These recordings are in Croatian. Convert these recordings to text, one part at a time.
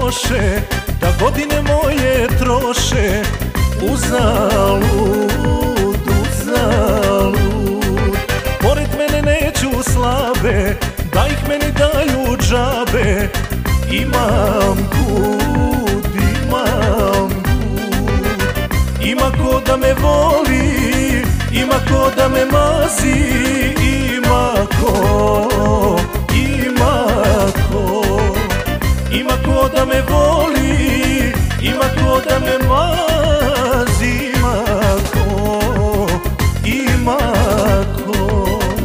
loše, da godine moje troše uzalud, uzalud. Pored mene neću slabe, da ih meni daju džabe. Imam kud, imam kud. Ima ko da me voli, ima ko da me mazi. Ima ko, ima ko. Ima ko da me voli, ima ko da me mazi. Ima ko, ima ko.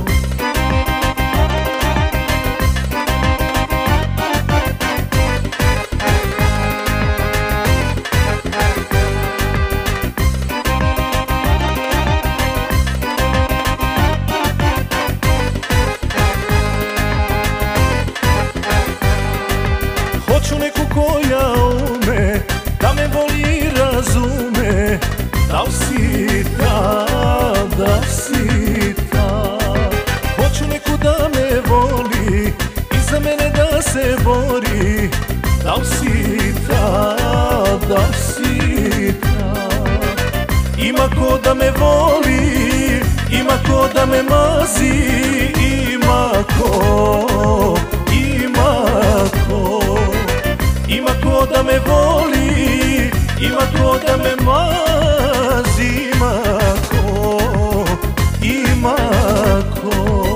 Hoću neku koja ume, da me voli i razume. Da li si ta, da li si ta. Hoću neku da me voli i za mene da se bori. Da li si ta, da li si ta. Ima ko da me voli, ima ko da me mazi. Ima ko, ima ko. Ima ko da me voli, ima ko da me mazi. Ima ko, ima ko.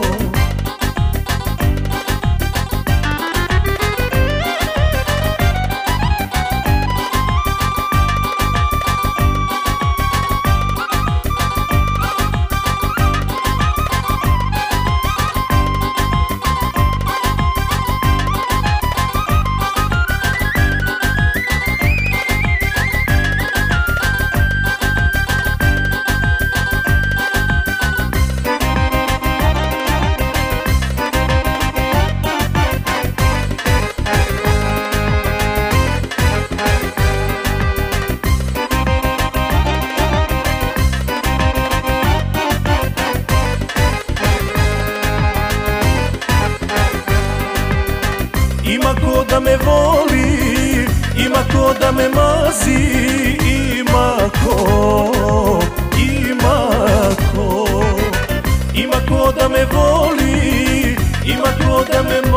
Ima ko da me voli, ima ko da me mazi. Ima ko, ima ko. Ima ko da me voli, ima ko da me mazi.